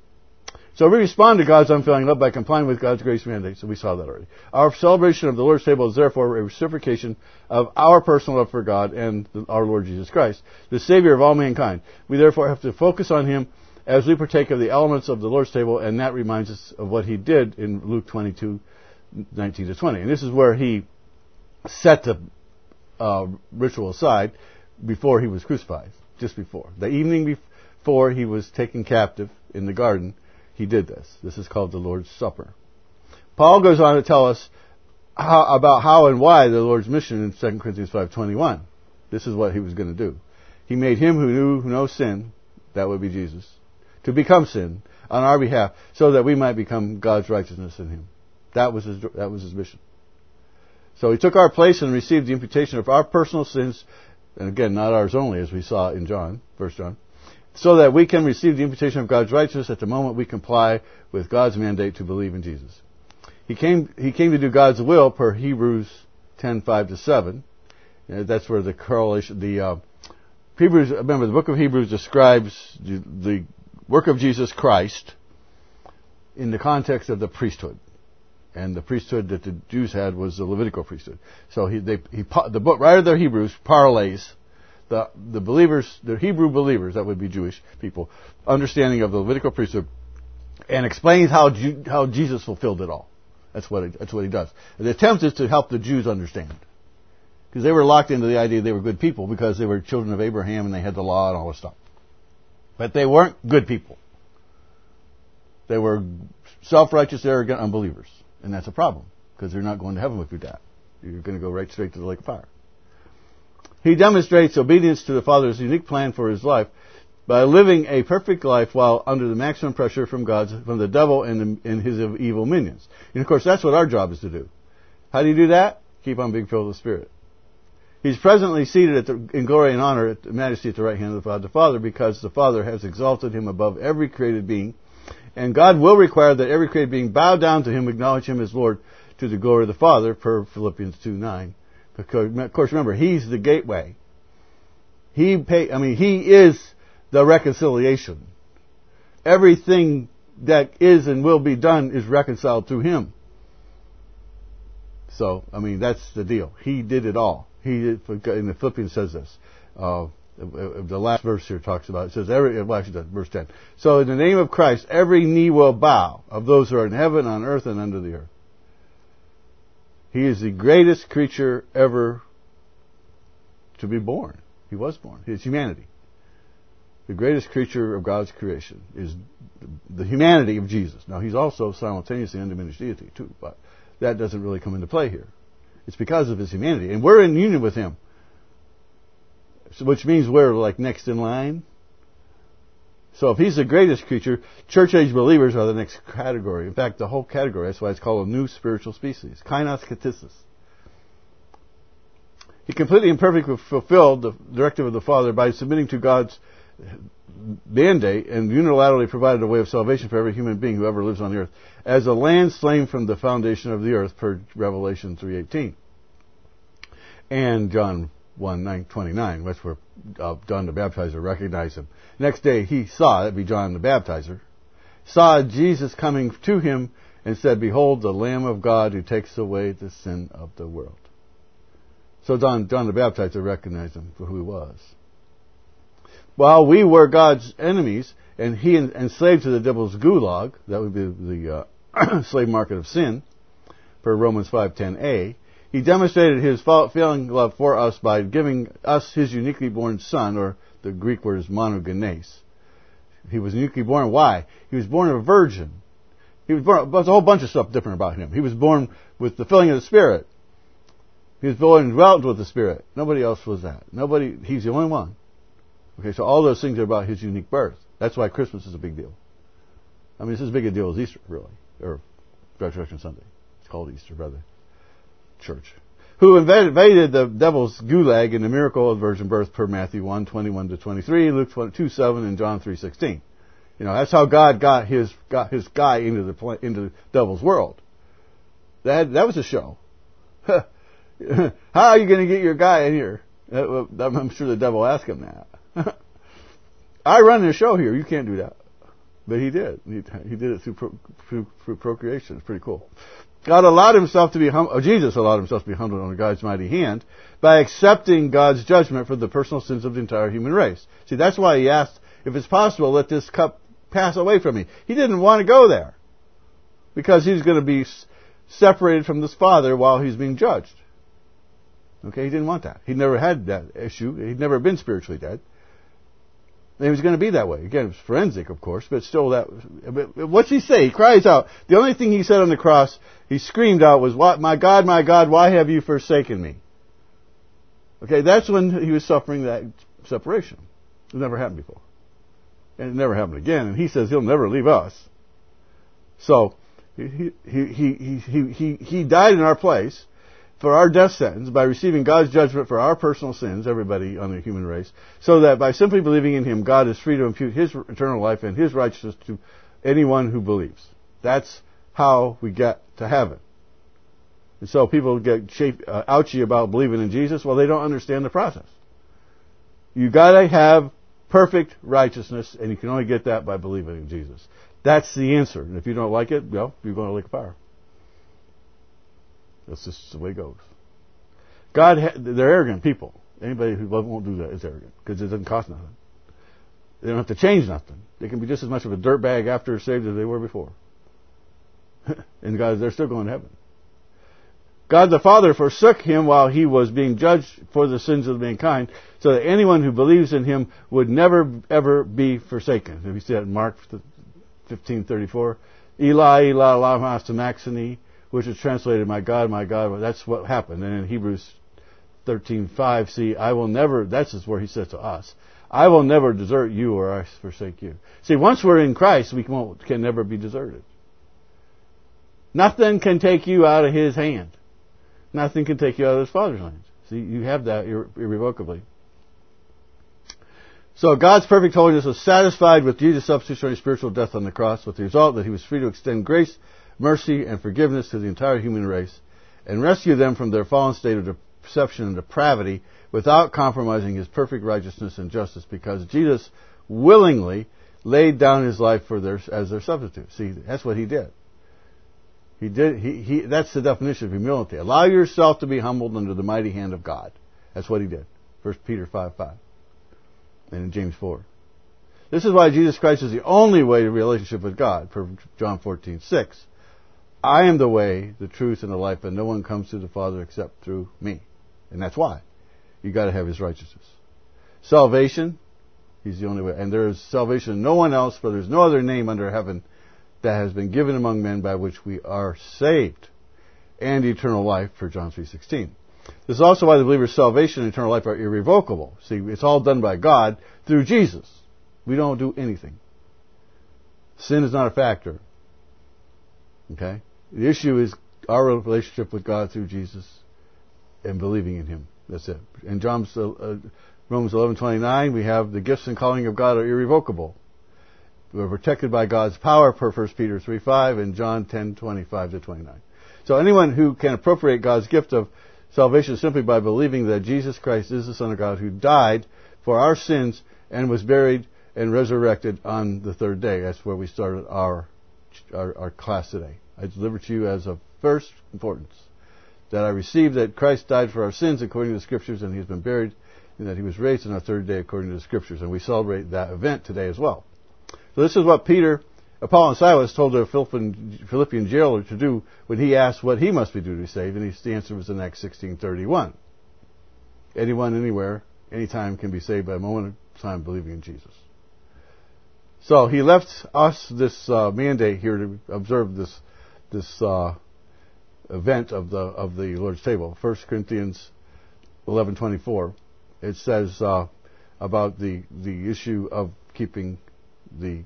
So we respond to God's unfailing love by complying with God's grace mandates. So we saw that already. Our celebration of the Lord's table is therefore a reciprocation of our personal love for God and our Lord Jesus Christ, the Savior of all mankind. We therefore have to focus on him as we partake of the elements of the Lord's table, and that reminds us of what he did in Luke twenty-two, nineteen to twenty. And this is where he set the uh, ritual aside before he was crucified, just before. The evening before he was taken captive in the garden, he did this. This is called the Lord's Supper. Paul goes on to tell us how, about how and why the Lord's mission in Second Corinthians five twenty-one. This is what he was going to do. He made him who knew no sin, that would be Jesus, to become sin on our behalf, so that we might become God's righteousness in him. That was his, that was his mission. So he took our place and received the imputation of our personal sins, and again, not ours only, as we saw in John, First John, so that we can receive the imputation of God's righteousness at the moment we comply with God's mandate to believe in Jesus. He came, he came to do God's will per Hebrews ten, five to seven. Uh, that's where the correlation, the, uh, Hebrews, remember the book of Hebrews describes the, the work of Jesus Christ in the context of the priesthood. And the priesthood that the Jews had was the Levitical priesthood. So he, they, he, the book, writer of the Hebrews parlays the, the believers, the Hebrew believers, that would be Jewish people, understanding of the Levitical priesthood, and explains how, Ju- how Jesus fulfilled it all. That's what, it, that's what he does. And the attempt is to help the Jews understand. Because they were locked into the idea they were good people because they were children of Abraham and they had the law and all this stuff. But they weren't good people. They were self-righteous, arrogant unbelievers. And that's a problem, because they're not going to heaven with your dad. You're going to go right straight to the lake of fire. He demonstrates obedience to the Father's unique plan for his life by living a perfect life while under the maximum pressure from God's, from the devil and, and his evil minions. And of course, that's what our job is to do. How do you do that? Keep on being filled with the Spirit. He's presently seated at the, in glory and honor, at the majesty at the right hand of God the Father, because the Father has exalted him above every created being. And God will require that every created being bow down to him, acknowledge him as Lord, to the glory of the Father, per Philippians two nine. Because, of course, remember, he's the gateway. He pay, I mean, he is the reconciliation. Everything that is and will be done is reconciled through him. So, I mean, that's the deal. He did it all. He did, in the Philippians says this. Uh, the last verse here talks about it. It says, every, well, actually, verse ten. So, in the name of Christ, every knee will bow of those who are in heaven, on earth, and under the earth. He is the greatest creature ever to be born. He was born. His humanity. The greatest creature of God's creation is the humanity of Jesus. Now, he's also simultaneously undiminished deity, too, but that doesn't really come into play here. It's because of his humanity. And we're in union with him. So, which means we're like next in line. So if he's the greatest creature, church age believers are the next category. In fact, the whole category, that's why it's called a new spiritual species. Kainos katisis. He completely and perfectly fulfilled the directive of the Father by submitting to God's mandate and unilaterally provided a way of salvation for every human being who ever lives on the earth, as a lamb slain from the foundation of the earth, per Revelation three eighteen. And John one nine twenty-nine, that's where uh, John the Baptizer recognized him. Next day he saw, that'd be John the Baptizer, saw Jesus coming to him and said, "Behold, the Lamb of God who takes away the sin of the world." So John, John the Baptizer recognized him for who he was. While we were God's enemies, and he enslaved to the devil's gulag, that would be the uh, slave market of sin, per Romans five ten a, he demonstrated his failing love for us by giving us his uniquely born son, or the Greek word is monogenes. He was uniquely born. Why? He was born of a virgin. He was born, there's a whole bunch of stuff different about him. He was born with the filling of the Spirit. He was born and dwelt with the Spirit. Nobody else was that. Nobody, he's the only one. Okay, so all those things are about his unique birth. That's why Christmas is a big deal. I mean, it's as big a deal as Easter, really. Or Resurrection Sunday. It's called Easter, brother. Church. Who invaded the devil's gulag in the miracle of the virgin birth, per Matthew one twenty-one to twenty-three, Luke two seven, and John three sixteen. You know, that's how God got his got his guy into the into the devil's world. That that was a show. How are you going to get your guy in here? I'm sure the devil asked him that. I run the show here. You can't do that. But he did. He, he did it through, pro, through, through procreation. It's pretty cool. God allowed himself to be hum- or Jesus allowed himself to be humbled under God's mighty hand by accepting God's judgment for the personal sins of the entire human race. See, that's why he asked, if it's possible, let this cup pass away from me. He didn't want to go there because he's going to be separated from this Father while he's being judged. Okay, he didn't want that. He'd never had that issue. He'd never been spiritually dead. And he was going to be that way. Again, it was forensic, of course, but still that... But what's he say? He cries out. The only thing he said on the cross, he screamed out, was, "What, my God, my God, why have you forsaken me?" Okay, that's when he was suffering that separation. It never happened before. And it never happened again. And he says he'll never leave us. So, he, he, he, he, he, he died in our place for our death sentence by receiving God's judgment for our personal sins, everybody on the human race, so that by simply believing in him, God is free to impute his eternal life and his righteousness to anyone who believes. That's how we get to heaven. And so people get shape, uh, ouchy about believing in Jesus. Well, they don't understand the process. You gotta have perfect righteousness, and you can only get that by believing in Jesus. That's the answer. And if you don't like it, well, you're going to lake of fire. That's just the way it goes. God, ha- they're arrogant people. Anybody who won't do that is arrogant because it doesn't cost nothing. They don't have to change nothing. They can be just as much of a dirtbag after saved as they were before. And guys, they're still going to heaven. God the Father forsook him while he was being judged for the sins of mankind, so that anyone who believes in him would never ever be forsaken. Have you seen that in Mark fifteen thirty-four? Eli, Eli, lama sabachthani, which is translated, "My God, my God." That's what happened. And in Hebrews thirteen five, see, I will never, that's just where he says to us, I will never desert you or I forsake you. See, once we're in Christ, we won't, can never be deserted. Nothing can take you out of His hand. Nothing can take you out of His Father's hand. See, you have that irre- irrevocably. So God's perfect holiness was satisfied with Jesus' substitutionary spiritual death on the cross, with the result that He was free to extend grace, mercy, and forgiveness to the entire human race, and rescue them from their fallen state of deception and depravity without compromising His perfect righteousness and justice, because Jesus willingly laid down His life for their, as their substitute. See, that's what He did. He did. He, he. That's the definition of humility. Allow yourself to be humbled under the mighty hand of God. That's what He did. First Peter five five. And in James four. This is why Jesus Christ is the only way to relationship with God, per John fourteen six. I am the way, the truth, and the life, and no one comes to the Father except through me. And that's why. You've got to have His righteousness. Salvation, He's the only way. And there is salvation in no one else, for there is no other name under heaven that has been given among men by which we are saved. And eternal life, per John three sixteen. This is also why the believer's salvation and eternal life are irrevocable. See, it's all done by God through Jesus. We don't do anything. Sin is not a factor. Okay? The issue is our relationship with God through Jesus and believing in Him. That's it. In John's, uh, Romans eleven twenty-nine, we have the gifts and calling of God are irrevocable. We're protected by God's power, per First Peter three five and John ten twenty-five to twenty-nine. So anyone who can appropriate God's gift of salvation simply by believing that Jesus Christ is the Son of God who died for our sins and was buried and resurrected on the third day. That's where we started our our, our class today. I deliver to you as of first importance that I received that Christ died for our sins according to the Scriptures, and He has been buried, and that He was raised on our third day according to the Scriptures. And we celebrate that event today as well. So this is what Peter, Paul, and Silas told the Philippian, Philippian jailer to do when he asked what he must be do to be saved, and the answer was in Acts sixteen thirty-one. Anyone, anywhere, anytime can be saved by a moment of time believing in Jesus. So he left us this uh, mandate here to observe this this uh, event of the of the Lord's table. First Corinthians eleven twenty-four. It says uh, about the the issue of keeping the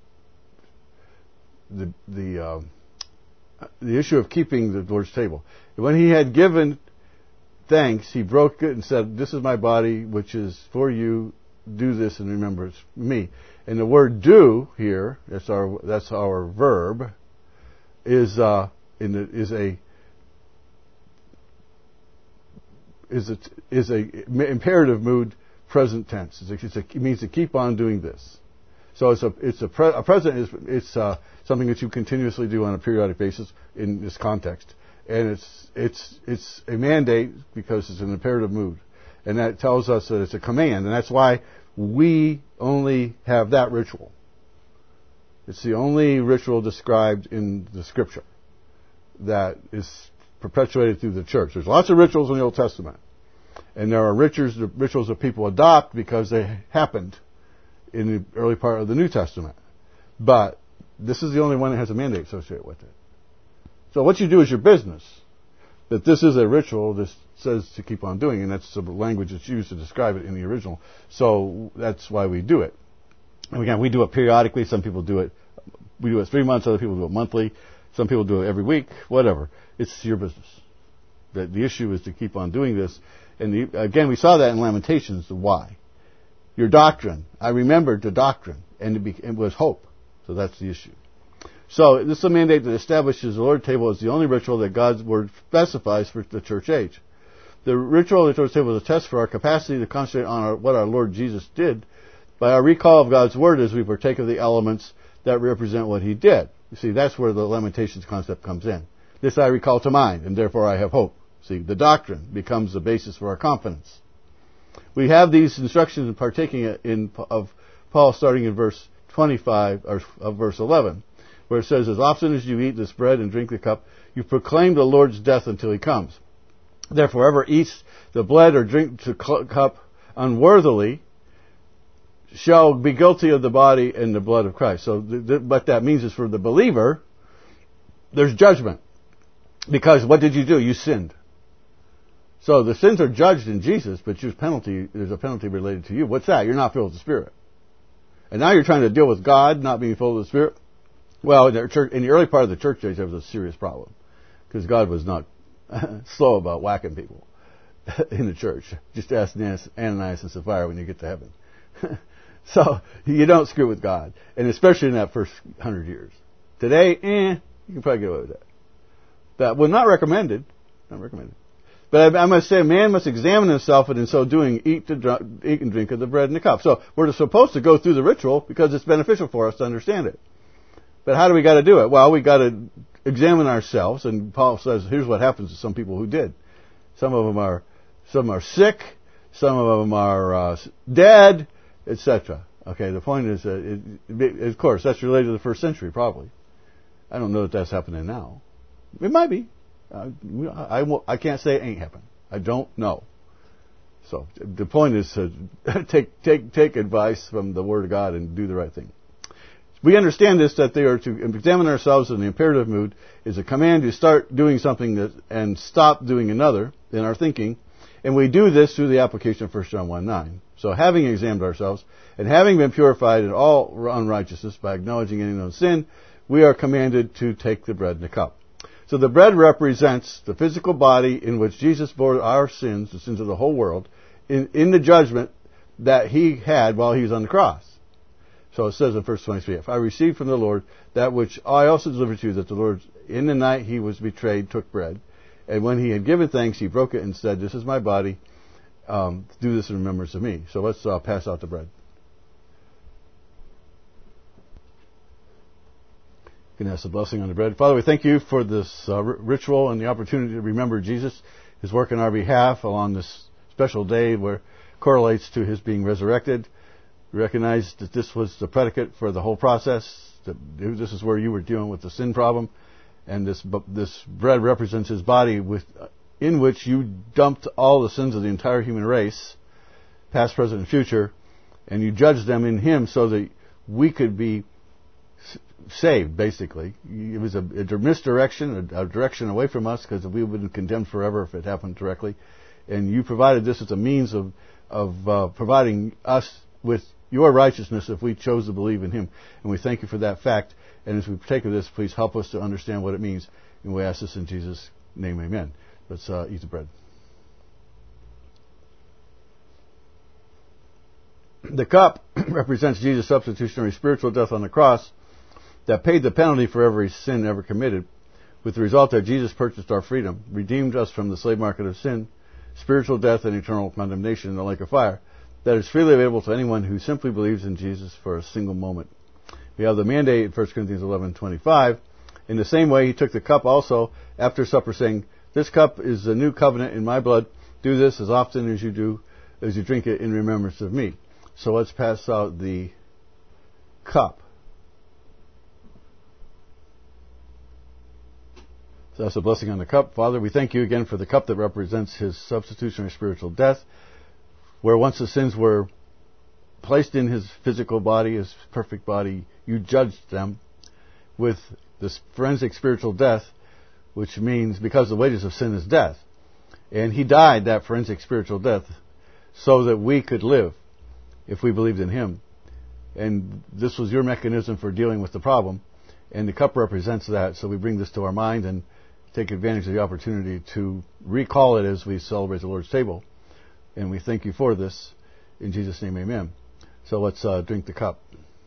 the the uh, the issue of keeping the Lord's table. When He had given thanks, He broke it and said, "This is my body, which is for you. Do this in remembrance of me." And the word "do" here, that's our that's our verb, is uh, in the, is a is a is a imperative mood, present tense. It's a, it's a, it means to keep on doing this. So it's a it's a, pre, a present is it's uh, something that you continuously do on a periodic basis in this context, and it's it's it's a mandate because it's an imperative mood, and that tells us that it's a command, and that's why we only have that ritual. It's the only ritual described in the Scripture that is perpetuated through the church. There's lots of rituals in the Old Testament, and there are rituals rituals that people adopt because they happened in the early part of the New Testament. But this is the only one that has a mandate associated with it. So what you do is your business. That this is a ritual that says to keep on doing, and that's the language that's used to describe it in the original. So that's why we do it. And again, we do it periodically. Some people do it, we do it three months, other people do it monthly. Some people do it every week, whatever. It's your business. The, the issue is to keep on doing this. And the, again, we saw that in Lamentations, the why. Your doctrine. I remembered the doctrine, and it, be, it was hope. So that's the issue. So this is a mandate that establishes the Lord's table as the only ritual that God's Word specifies for the church age. The ritual of the Lord's table is a test for our capacity to concentrate on our, what our Lord Jesus did by our recall of God's Word as we partake of the elements that represent what He did. You see, that's where the Lamentations concept comes in. This I recall to mind, and therefore I have hope. See, the doctrine becomes the basis for our confidence. We have these instructions in partaking in, of Paul starting in verse twenty-five, or of verse eleven, where it says, "As often as you eat this bread and drink the cup, you proclaim the Lord's death until He comes. Therefore, whoever eats the bread or drink the cup unworthily shall be guilty of the body and the blood of Christ." So th- th- what that means is for the believer, there's judgment. Because what did you do? You sinned. So the sins are judged in Jesus, but there's penalty. There's a penalty related to you. What's that? You're not filled with the Spirit, and now you're trying to deal with God not being filled with the Spirit. Well, in the, church, in the early part of the church age, there was a serious problem because God was not slow about whacking people in the church. Just ask Ananias and Sapphira when you get to heaven. So you don't screw with God, and especially in that first hundred years. Today, eh, you can probably get away with that. That was not recommended. Not recommended. But I, I must say, a man must examine himself, and in so doing, eat, the, eat and drink of the bread and the cup. So we're supposed to go through the ritual because it's beneficial for us to understand it. But how do we got to do it? Well, we got to examine ourselves, and Paul says, here's what happens to some people who did. Some of them are, some are sick, some of them are uh, dead, et cetera. Okay, the point is, uh, it, it, of course, that's related to the first century, probably. I don't know that that's happening now. It might be. Uh, I, I, I can't say it ain't happening. I don't know. So the point is to take take take advice from the Word of God and do the right thing. We understand this, that they are to examine ourselves in the imperative mood is a command to start doing something that, and stop doing another in our thinking. And we do this through the application of First John one nine. So having examined ourselves and having been purified in all unrighteousness by acknowledging any known sin, we are commanded to take the bread and the cup. So the bread represents the physical body in which Jesus bore our sins, the sins of the whole world, in, in the judgment that he had while he was on the cross. So it says in verse twenty-three, if I received from the Lord that which I also delivered to you, that the Lord, in the night he was betrayed, took bread. And when he had given thanks, he broke it and said, this is my body. Um, do this in remembrance of me. So let's uh, pass out the bread. You can ask the blessing on the bread. Father, we thank you for this uh, r- ritual and the opportunity to remember Jesus, his work on our behalf along this special day where correlates to his being resurrected. We recognize that this was the predicate for the whole process, that this is where you were dealing with the sin problem, and this this bread represents his body with uh, in which you dumped all the sins of the entire human race, past, present, and future, and you judged them in him so that we could be saved, basically. It was a, a misdirection, a, a direction away from us, because we would have been condemned forever if it happened directly. And you provided this as a means of, of uh, providing us with your righteousness if we chose to believe in him. And we thank you for that fact. And as we partake of this, please help us to understand what it means. And we ask this in Jesus' name, amen. Let's uh, eat the bread. The cup represents Jesus' substitutionary spiritual death on the cross that paid the penalty for every sin ever committed, with the result that Jesus purchased our freedom, redeemed us from the slave market of sin, spiritual death, and eternal condemnation in the lake of fire, that is freely available to anyone who simply believes in Jesus for a single moment. We have the mandate in First Corinthians eleven twenty-five. In the same way, he took the cup also after supper, saying, this cup is the new covenant in my blood. Do this as often as you do, as you drink it in remembrance of me. So let's pass out the cup. So that's a blessing on the cup. Father, we thank you again for the cup that represents his substitutionary spiritual death, where once the sins were placed in his physical body, his perfect body, you judged them with this forensic spiritual death, which means because the wages of sin is death. And he died that forensic spiritual death so that we could live if we believed in him. And this was your mechanism for dealing with the problem. And the cup represents that. So we bring this to our mind and take advantage of the opportunity to recall it as we celebrate the Lord's table. And we thank you for this. In Jesus' name, amen. So let's uh, drink the cup.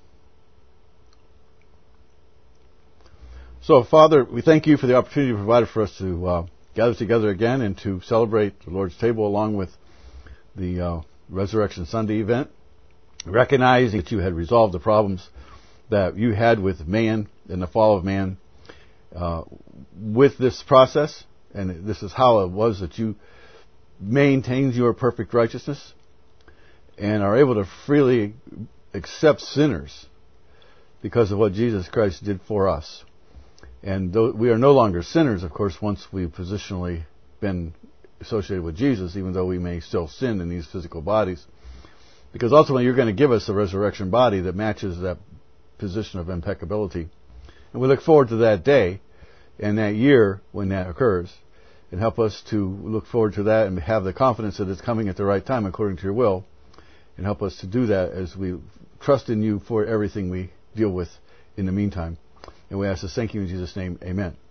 So, Father, we thank you for the opportunity provided for us to uh, gather together again and to celebrate the Lord's table along with the uh, Resurrection Sunday event, recognizing that you had resolved the problems that you had with man and the fall of man uh, with this process. And this is how it was that you maintained your perfect righteousness and are able to freely accept sinners because of what Jesus Christ did for us. And we are no longer sinners, of course, once we've positionally been associated with Jesus, even though we may still sin in these physical bodies. Because ultimately you're going to give us a resurrection body that matches that position of impeccability. And we look forward to that day and that year when that occurs. and help us to look forward to that and have the confidence that it's coming at the right time according to your will, and help us to do that as we trust in you for everything we deal with in the meantime. And we ask this, thank you in Jesus' name, amen.